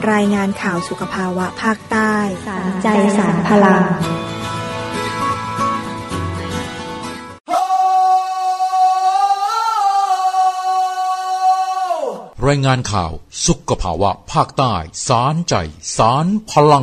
รายงานข่าวสุขภาวะภาคใต้สารใจสารพลังรายงานข่าวสุขภาวะภาคใต้สารใจสารพลัง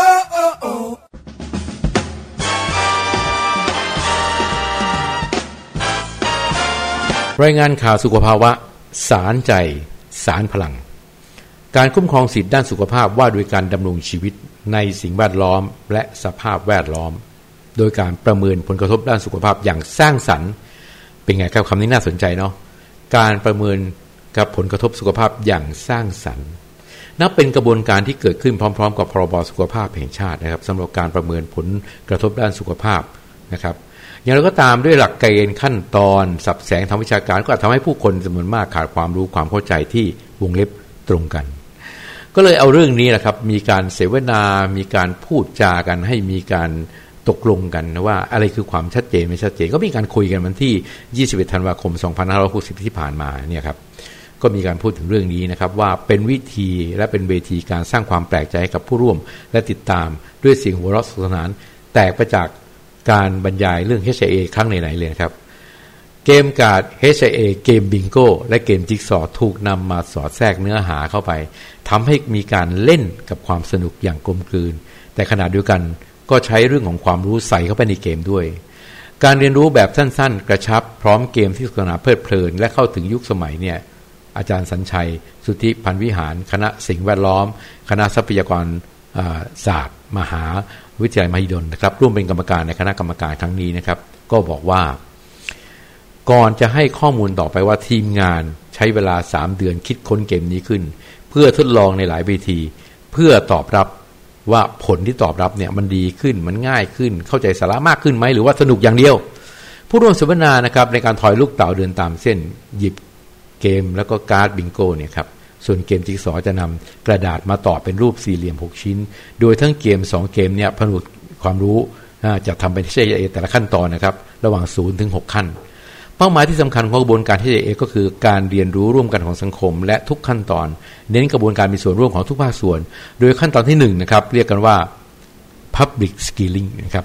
รายงานข่าวสุขภาวะสารใจสารพลังการคุ้มครองสิทธิด้านสุขภาพว่าโดยการดำรงชีวิตในสิ่งแวดล้อมและสภาพแวดล้อมโดยการประเมินผลกระทบด้านสุขภาพอย่างสร้างสรรค์เป็นไงครับคำนี้น่าสนใจเนาะการประเมินกับผลกระทบสุขภาพอย่างสร้างสรรค์นับเป็นกระบวนการที่เกิดขึ้นพร้อมๆกับพรบสุขภาพแห่งชาตินะครับสำหรับการประเมินผลกระทบด้านสุขภาพนะครับอย่างไรก็ตามด้วยหลักเกณฑ์ขั้นตอนสับแสงทางวิชาการก็อาจทำให้ผู้คนจำนวนมากขาดความรู้ความเข้าใจที่วงเล็บตรงกันก็เลยเอาเรื่องนี้นะครับมีการเสวนามีการพูดจากันให้มีการตกลงกันนะว่าอะไรคือความชัดเจนไม่ชัดเจนก็มีการคุยกันวันที่21ธันวาคม2560ที่ผ่านมาเนี่ยครับก็มีการพูดถึงเรื่องนี้นะครับว่าเป็นวิธีและเป็นเวทีการสร้างความแปลกใจให้กับผู้ร่วมและติดตามด้วยเสียงหัวเราะสนุกสนานแตกไปจากการบรรยายเรื่อง HIA ครั้งไหนๆเลยครับเกมการ์ด HIA เกมบิงโก้และเกมจิ๊กซอว์ถูกนำมาสอดแทรกเนื้อหาเข้าไปทำให้มีการเล่นกับความสนุกอย่างกลมกลืนแต่ขณะเดียวกันก็ใช้เรื่องของความรู้ใส่เข้าไปในเกมด้วยการเรียนรู้แบบสั้นๆกระชับพร้อมเกมที่สนุกสนานเพลิดเพลินและเข้าถึงยุคสมัยเนี่ยอาจารย์สัญชัยสุทธิพันวิหารคณะสิ่งแวดล้อมคณะทรัพยากรศาสตร์มหาวิทยาลัยมหิดลนะครับร่วมเป็นกรรมการในคณะกรรมการครั้งนี้นะครับก็บอกว่าก่อนจะให้ข้อมูลต่อไปว่าทีมงานใช้เวลา3เดือนคิดค้นเกมนี้ขึ้นเพื่อทดลองในหลายเวทีเพื่อตอบรับว่าผลที่ตอบรับเนี่ยมันดีขึ้นมันง่ายขึ้นเข้าใจสาระมากขึ้นไหมหรือว่าสนุกอย่างเดียวผู้ร่วมเสวนานะครับในการถอยลูกเต๋าเดินตามเส้นหยิบเกมแล้วก็การ์ดบิงโก้เนี่ยครับส่วนเกมจิ๊กซอว์จะนำกระดาษมาต่อเป็นรูปสี่เหลี่ยม6ชิ้นโดยทั้งเกม2เกมเนี่ยผนวกความรู้จะทำเป็นHIAแต่ละขั้นตอนนะครับระหว่าง0ถึง6ขั้นเป้าหมายที่สำคัญของกระบวนการHIAก็คือการเรียนรู้ร่วมกันของสังคมและทุกขั้นตอนเน้นกระบวนการมีส่วนร่วมของทุกภาคส่วนโดยขั้นตอนที่1นะครับเรียกกันว่า Public Skilling นะครับ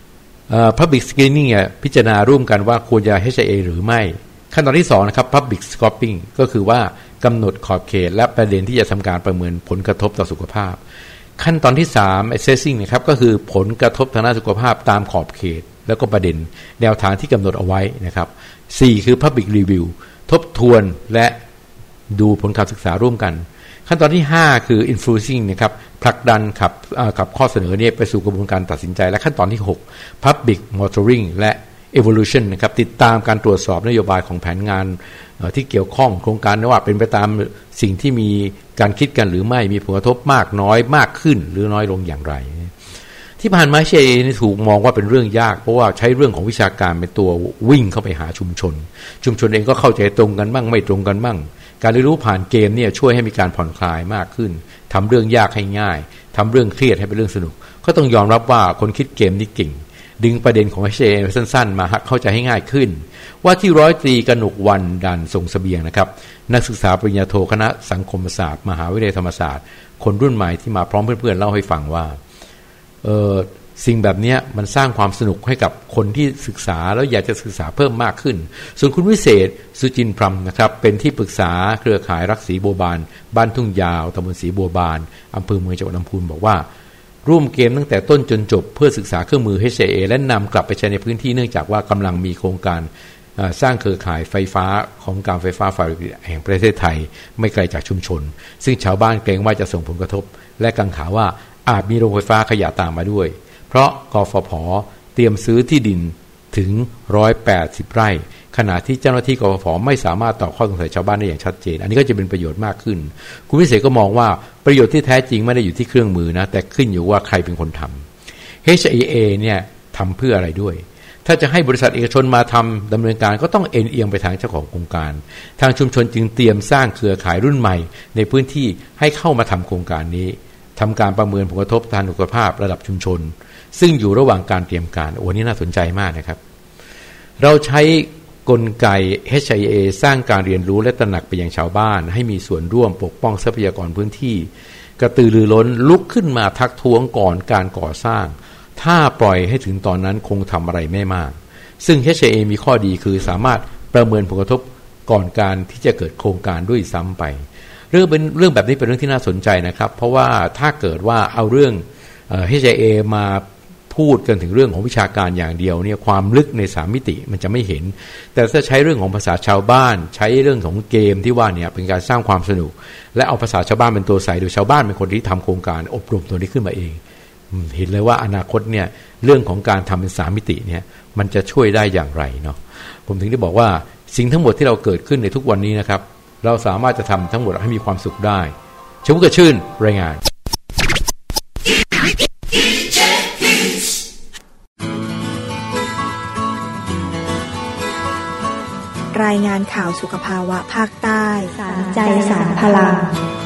Public Skilling เนี่ยพิจารณาร่วมกันว่าควรจะHIAหรือไม่ขั้นตอนที่2นะครับ Public Scoping ก็คือว่ากำหนดขอบเขตและประเด็นที่จะทำการประเมินผลกระทบต่อสุขภาพขั้นตอนที่3 Assessing นะครับก็คือผลกระทบทางด้านสุขภาพตามขอบเขตแล้วก็ประเด็นแนวทางที่กำหนดเอาไว้นะครับ4คือ Public Review ทบทวนและดูผลการศึกษาร่วมกันขั้นตอนที่5คือ Influencing นะครับผลักดันขับข้อเสนอเนี่ยไปสู่กระบวนการตัดสินใจและขั้นตอนที่6 Public Monitoring และ Evolution นะครับติดตามการตรวจสอบนโยบายของแผนงานที่เกี่ยวข้องโครงการว่าเป็นไปตามสิ่งที่มีการคิดกันหรือไม่มีผลกระทบมากน้อยมากขึ้นหรือน้อยลงอย่างไรที่ผ่านมาHIAถูกมองว่าเป็นเรื่องยากเพราะว่าใช้เรื่องของวิชาการเป็นตัววิ่งเข้าไปหาชุมชนเองก็เข้าใจตรงกันบ้างไม่ตรงกันบ้างการเรียนรู้ผ่านเกมเนี่ยช่วยให้มีการผ่อนคลายมากขึ้นทำเรื่องยากให้ง่ายทำเรื่องเครียดให้เป็นเรื่องสนุกก็ต้องยอมรับว่าคนคิดเกมนี่เก่งดึงประเด็นของHIAสั้นๆมาเข้าใจให้ง่ายขึ้นว่าที่ร้อยตรีกนกวรรณดันทรงเสบียงนะครับนักศึกษาปริญญาโทคณะสังคมศาสตร์มหาวิทยาลัยธรรมศาสตร์คนรุ่นใหม่ที่มาพร้อมเพื่อนๆเล่าให้ฟังว่าสิ่งแบบนี้มันสร้างความสนุกให้กับคนที่ศึกษาแล้วอยากจะศึกษาเพิ่มมากขึ้นส่วนคุณวิเศษสุจินพรรมนะครับเป็นที่ปรึกษาเครือข่ายรักศรีบัวบานบ้านทุ่งยาวตำบลศรีบัวบานอำเภอเมืองจังหวัดลำพูนบอกว่าร่วมเกมตั้งแต่ต้นจนจบเพื่อศึกษาเครื่องมือHIAและนำกลับไปใช้ในพื้นที่เนื่องจากว่ากำลังมีโครงการสร้างเครือข่ายไฟฟ้าของการไฟฟ้าฝ่ายผลิตแห่งประเทศไทยไม่ไกลจากชุมชนซึ่งชาวบ้านเกรงว่าจะส่งผลกระทบและกังขาว่าอาจมีโรงไฟฟ้าขยะตามมาด้วยเพราะกฟผ.เตรียมซื้อที่ดินถึง180ไร่ขณะที่เจ้าหน้าที่กฟผ.ไม่สามารถตอบข้อสงสัยชาวบ้านได้อย่างชัดเจนอันนี้ก็จะเป็นประโยชน์มากขึ้นคุณวิเศษก็มองว่าประโยชน์ที่แท้จริงไม่ได้อยู่ที่เครื่องมือนะแต่ขึ้นอยู่ว่าใครเป็นคนทำHIA เนี่ยทำเพื่ออะไรด้วยถ้าจะให้บริษัทเอกชนมาทำดำเนินการก็ต้องเอ็นเอียงไปทางเจ้าของโครงการทางชุมชนจึงเตรียมสร้างเครือข่ายรุ่นใหม่ในพื้นที่ให้เข้ามาทำโครงการนี้ทำการประเมินผลกระทบทางสุขภาพระดับชุมชนซึ่งอยู่ระหว่างการเตรียมการโอ้นี่น่าสนใจมากนะครับเราใช้กลไก HIA สร้างการเรียนรู้และตระหนักไปยังชาวบ้านให้มีส่วนร่วมปกป้องทรัพยากรพื้นที่กระตือรือร้นลุกขึ้นมาทักท้วงก่อนการก่อสร้างถ้าปล่อยให้ถึงตอนนั้นคงทำอะไรไม่มากซึ่ง HIA มีข้อดีคือสามารถประเมินผลกระทบก่อนการที่จะเกิดโครงการด้วยซ้ำไปเรื่องแบบนี้เป็นเรื่องที่น่าสนใจนะครับเพราะว่าถ้าเกิดว่าเอาเรื่องHIA มาพูดกันถึงเรื่องของวิชาการอย่างเดียวเนี่ยความลึกใน3มิติมันจะไม่เห็นแต่ถ้าใช้เรื่องของภาษาชาวบ้านใช้เรื่องของเกมที่ว่าเนี่ยเป็นการสร้างความสนุกและเอาภาษาชาวบ้านเป็นตัวใส่โดยชาวบ้านเป็นคนที่ทำโครงการอบรมตัวนี้ขึ้นมาเองเห็นเลยว่าอนาคตเนี่ยเรื่องของการทำเป็น3มิติเนี่ยมันจะช่วยได้อย่างไรเนาะผมถึงได้บอกว่าสิ่งทั้งหมดที่เราเกิดขึ้นในทุกวันนี้นะครับเราสามารถจะทำทั้งหมดให้มีความสุขได้ชมกระชื่นรายงานรายงานข่าวสุขภาวะภาคใต้สารใจสารพลัง